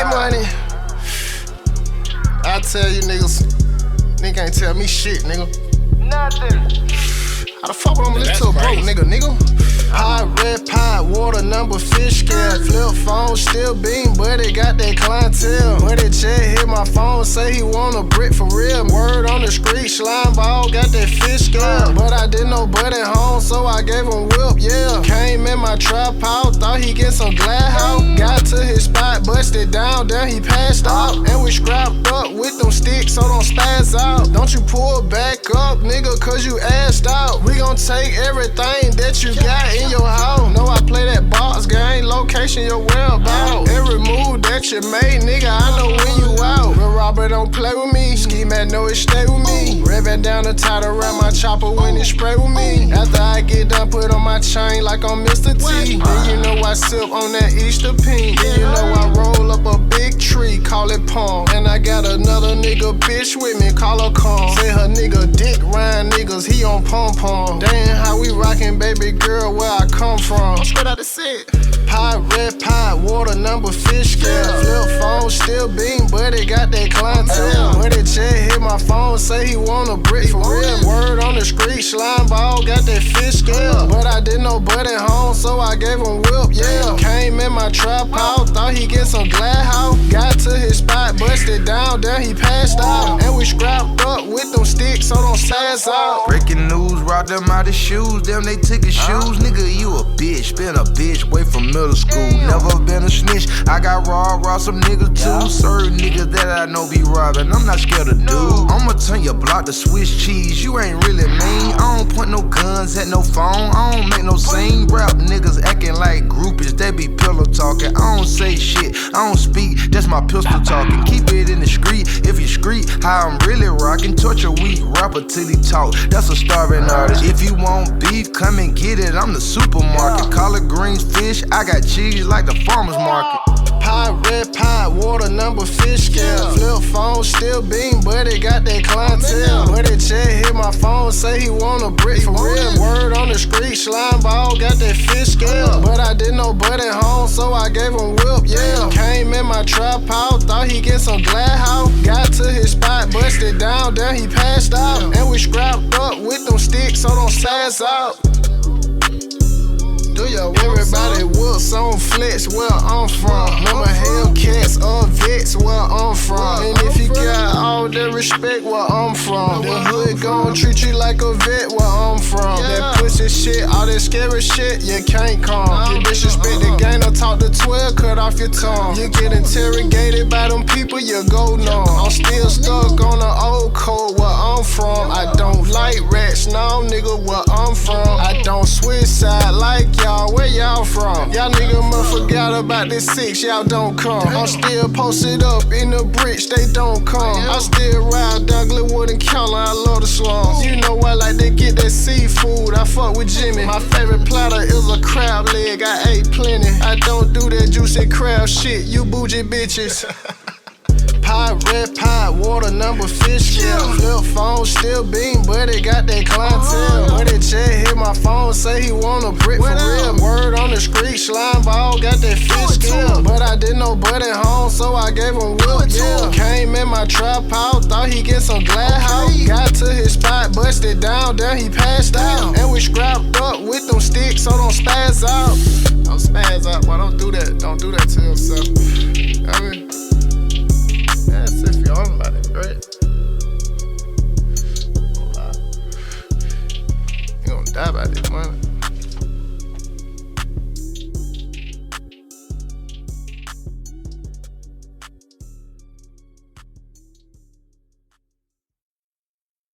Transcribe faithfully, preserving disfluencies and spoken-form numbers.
money. I tell you niggas, nigga ain't tell me shit, nigga. Nothing. How the fuck would I listen to a broke nigga, nigga? High red pie, water number fish scale. Flip phone, still beam, but it got that clientele. But it check hit my phone, say he want a brick for real. Word on the street, slime ball, got that fish scale. But I didn't know Bud at home, so I gave him whip, yeah. Came in my trap house, thought he get some glad house. Got to his spot, busted down, then he passed out. And we scrapped up with them sticks, so don't spaz out. Don't you pull back up, nigga, cause you assed out. We gon' take everything that you got in your house. Know I play that box game, location your whereabouts. Every move that you made, nigga, I know when you out. But Robert don't play with me, Ski Man know it stay with me. Revving down the title, around my chopper when it spray with me. After I get done, put on my chain like I'm Mister T. Then you know I sip on that Easter pink. Then you know I roll up a big tree, call it palm. And I got another nigga bitch with me, call her calm. Say her nigga dick round niggas, he on pom pom. Damn how we rockin', baby girl, where I come from. I'm straight out the set. Pie, red pie, water number fish scale. Flip phone, still beam, but it got that clientele. But it check hit my phone, say he want a brick for real. Word on the street, slime ball, got that fish scale. But I didn't know Bud at home, so I gave him whip, yeah. Came in my trap house, thought he get some glad house. Got to his spot, busted down, then he passed out. And we scrapped up with them sticks, so don't spaz out. Breaking news, robbed them out of shoes, damn they took his shoes. Nigga, you a bitch, been a bitch, way from middle school. Never been a snitch, I got raw, raw some niggas too. Certain niggas that I know be robbing, I'm not scared of dude. I'ma turn your block to Swiss cheese, you ain't really mean. I don't point no guns at no phone, I don't make no scene. Rap niggas acting like groupies, they be pillow talking. I don't say shit, I don't speak, that's my pistol talking. Keep it in the street, if you street, how I'm really rocking. Torch a weak rapper till he talk, that's a starving artist. If you want beef, come and get it, I'm the supermarket. Collard greens, fish, I got cheese like the farmer's market. Pie, red pie, water number fish scale. Flip phone, still beam, but it got that clientele. But it check hit my phone, say he want a brick for real. Word on the street, slime ball, got that fish scale. But I didn't know Bud at home, so I gave him whip, yeah. Came in my trap house, thought he get some glad house. Got to his spot, busted down, then he passed out. And we scrapped up with them sticks, so don't spaz out. Everybody whoops on flex where I'm from. Remember Hellcats or Vets where I'm from. And if you got all the respect where I'm from, the hood gon' treat you like a vet where I'm from. That pussy shit, all that scary shit, you can't come. You disrespect the game, or talk to twelve, cut off your tongue. You get interrogated by them people, you go numb. I'm still stuck on the old code where I'm from. I don't like rats, no nigga where I'm from. I don't switch side like y'all, where y'all from? Y'all nigga must forgot about this six, y'all don't come. I'm still posted up in the bricks, they don't come. I still ride Douglas Wood and Keller, I love the slums. You know I like to get that seafood, I fuck with Jimmy. My favorite platter is a crab leg, I ate plenty. I don't do that juicy crab shit, you bougie bitches. Pie, red pie, water number fish scale. Flip phone, still beam, but it got that clientele. But it check hit my phone, say he want a brick for real. Word on the street, slime ball, got that fish scale. But I didn't know Bud at home, so I gave him whip, yeah. Came in my trap house, thought he get some glad house. Got to his spot, busted down, then he passed out. And we scrapped up with them sticks, so don't spaz out. Don't spaz out, boy, don't do that. Don't do that to yourself. I mean, that's if you're on about it, right? You gonna die by this money.